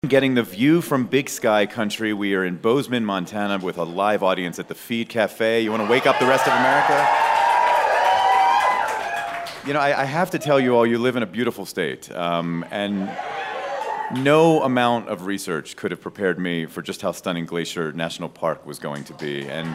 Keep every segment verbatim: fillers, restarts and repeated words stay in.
Getting the view from Big Sky Country. We are in Bozeman, Montana with a live audience at the Feed Cafe. You want to wake up the rest of America? You know, I, I have to tell you all, you live in a beautiful state. Um, and no amount of research could have prepared me for just how stunning Glacier National Park was going to be. And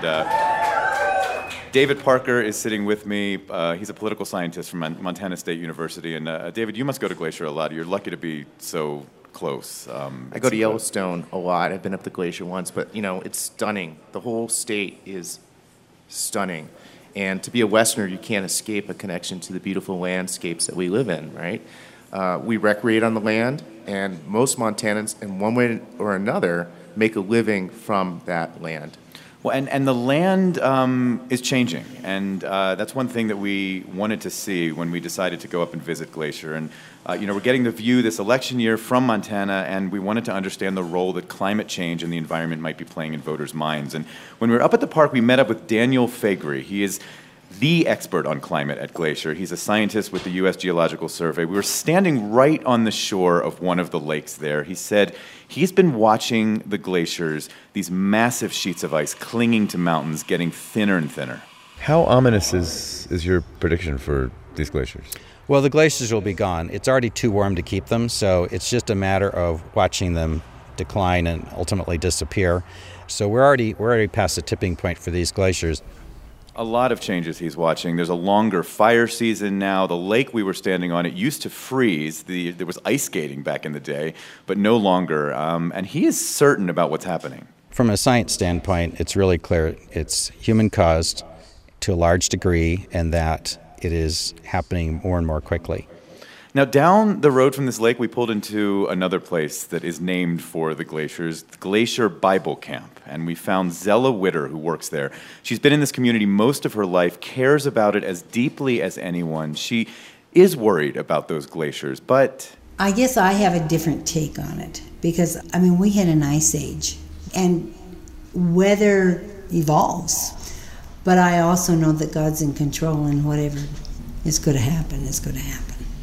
uh, David Parker is sitting with me. Uh, he's a political scientist from Mon- Montana State University. And uh, David, you must go to Glacier a lot. You're lucky to be so close. Um, I go to Yellowstone a lot. I've been up the glacier once, but you know, it's stunning. The whole state is stunning. And to be a Westerner, you can't escape a connection to the beautiful landscapes that we live in, right? Uh, we recreate on the land, and most Montanans, in one way or another, make a living from that land. Well, and, and the land um, is changing, and uh, that's one thing that we wanted to see when we decided to go up and visit Glacier. And uh, you know, we're getting the view this election year from Montana, and we wanted to understand the role that climate change and the environment might be playing in voters' minds. And when we were up at the park, we met up with Daniel Faegre. He is the expert on climate at Glacier. He's a scientist with the U S Geological Survey. We were standing right on the shore of one of the lakes there. He said he's been watching the glaciers, these massive sheets of ice clinging to mountains, getting thinner and thinner. How ominous is, is your prediction for these glaciers? Well, the glaciers will be gone. It's already too warm to keep them, so it's just a matter of watching them decline and ultimately disappear. So we're already we're already past the tipping point for these glaciers. A lot of changes he's watching. There's a longer fire season now. The lake we were standing on, it used to freeze. The, there was ice skating back in the day, but no longer. Um, and he is certain about what's happening. From a science standpoint, it's really clear it's human-caused to a large degree, and that it is happening more and more quickly. Now, down the road from this lake, we pulled into another place that is named for the glaciers, Glacier Bible Camp, and we found Zella Witter, who works there. She's been in this community most of her life, cares about it as deeply as anyone. She is worried about those glaciers, but I guess I have a different take on it, because, I mean, we had an ice age, and weather evolves. But I also know that God's in control, and whatever is going to happen is going to happen.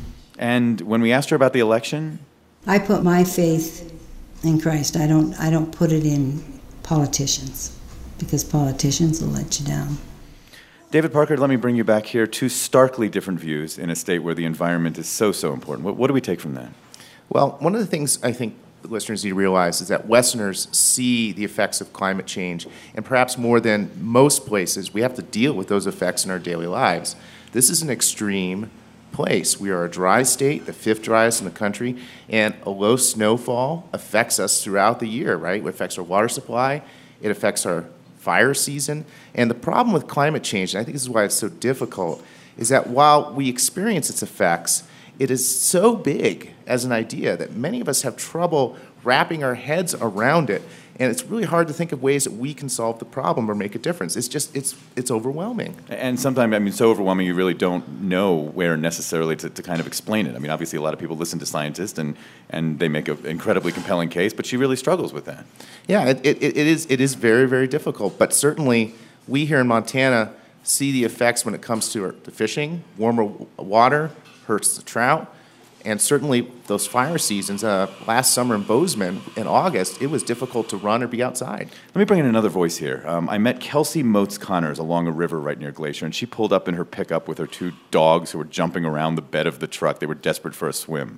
And when we asked her about the election, I put my faith in Christ. I don't I don't put it in politicians, because politicians will let you down. David Parker, let me bring you back here. Two starkly different views in a state where the environment is so, so important. What, what do we take from that? Well, one of the things I think the listeners need to realize is that Westerners see the effects of climate change, and perhaps more than most places, we have to deal with those effects in our daily lives. This is an extreme place. We are a dry state, the fifth driest in the country, and a low snowfall affects us throughout the year, right? It affects our water supply, it affects our fire season, and the problem with climate change, and I think this is why it's so difficult, is that while we experience its effects, it is so big as an idea that many of us have trouble wrapping our heads around it, and it's really hard to think of ways that we can solve the problem or make a difference. It's just, it's it's overwhelming. And sometimes, I mean, so overwhelming you really don't know where necessarily to, to kind of explain it. I mean, obviously a lot of people listen to scientists and, and they make an incredibly compelling case, but she really struggles with that. Yeah, it, it, it is it is very, very difficult, but certainly we here in Montana see the effects when it comes to the fishing. Warmer water hurts the trout. And certainly those fire seasons, uh, last summer in Bozeman in August, it was difficult to run or be outside. Let me bring in another voice here. Um, I met Kelsey Motes Connors along a river right near Glacier, and she pulled up in her pickup with her two dogs who were jumping around the bed of the truck. They were desperate for a swim.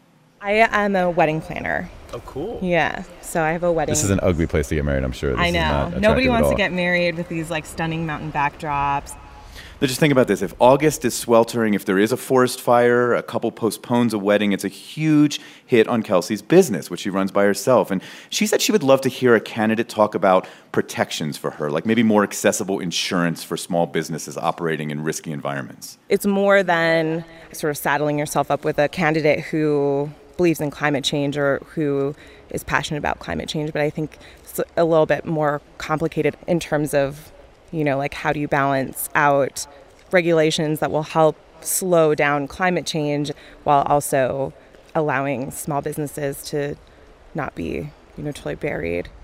I am a wedding planner. Oh, cool. Yeah, so I have a wedding. This is an ugly place to get married, I'm sure. This I is know. not Nobody attractive wants at to all. get married with these like stunning mountain backdrops. But just think about this. If August is sweltering, if there is a forest fire, a couple postpones a wedding, it's a huge hit on Kelsey's business, which she runs by herself. And she said she would love to hear a candidate talk about protections for her, like maybe more accessible insurance for small businesses operating in risky environments. It's more than sort of saddling yourself up with a candidate who believes in climate change or who is passionate about climate change, but I think it's a little bit more complicated in terms of, you know, like how do you balance out regulations that will help slow down climate change while also allowing small businesses to not be, you know, totally buried.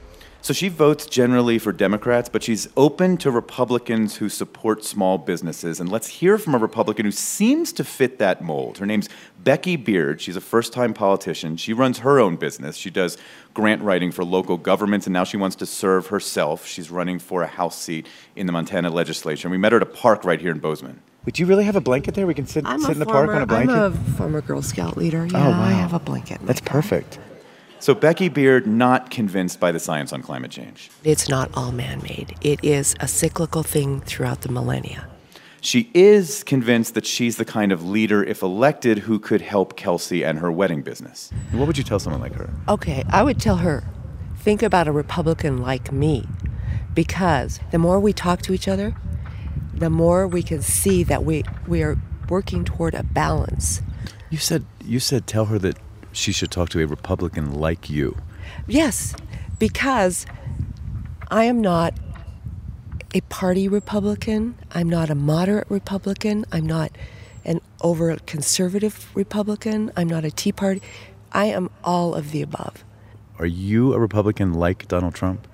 So she votes generally for Democrats, but she's open to Republicans who support small businesses. And let's hear from a Republican who seems to fit that mold. Her name's Becky Beard. She's a first-time politician. She runs her own business. She does grant writing for local governments, and now she wants to serve herself. She's running for a House seat in the Montana legislature. And we met her at a park right here in Bozeman. Would you really have a blanket there? We can sit, I'm sit a in the former, park on a blanket? I'm a former Girl Scout leader. Yeah, Oh, wow. I have a blanket. That's perfect. So Becky Beard, not convinced by the science on climate change. It's not all man-made. It is a cyclical thing throughout the millennia. She is convinced that she's the kind of leader, if elected, who could help Kelsey and her wedding business. What would you tell someone like her? Okay, I would tell her, think about a Republican like me, because the more we talk to each other, the more we can see that we, we are working toward a balance. You said you said tell her that she should talk to a Republican like you. Yes, because I am not a party Republican. I'm not a moderate Republican. I'm not an over conservative Republican. I'm not a Tea Party. I am all of the above. Are you a Republican like Donald Trump?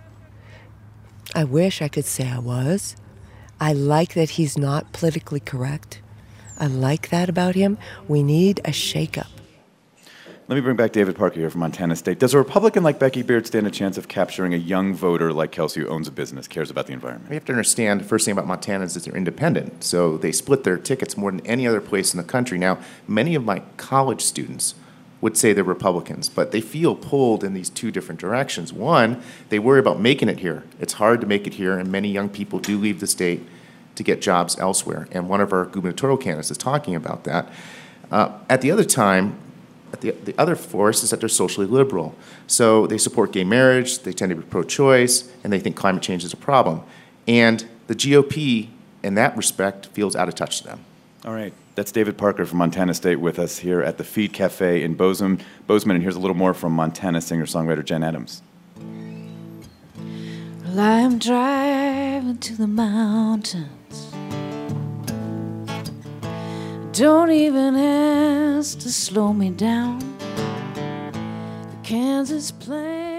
I wish I could say I was. I like that he's not politically correct. I like that about him. We need a shakeup. Let me bring back David Parker here from Montana State. Does a Republican like Becky Beard stand a chance of capturing a young voter like Kelsey who owns a business, cares about the environment? We have to understand, the first thing about Montana is that they're independent. So they split their tickets more than any other place in the country. Now, many of my college students would say they're Republicans, but they feel pulled in these two different directions. One, they worry about making it here. It's hard to make it here, and many young people do leave the state to get jobs elsewhere. And one of our gubernatorial candidates is talking about that. Uh, at the other time, The, the other force is that they're socially liberal. So they support gay marriage, they tend to be pro-choice, and they think climate change is a problem. And the G O P, in that respect, feels out of touch to them. All right. That's David Parker from Montana State with us here at the Feed Cafe in Bozeman. Bozeman, and here's a little more from Montana singer-songwriter Jen Adams. Well, I am driving to the mountains. Don't even ask to slow me down. The Kansas plain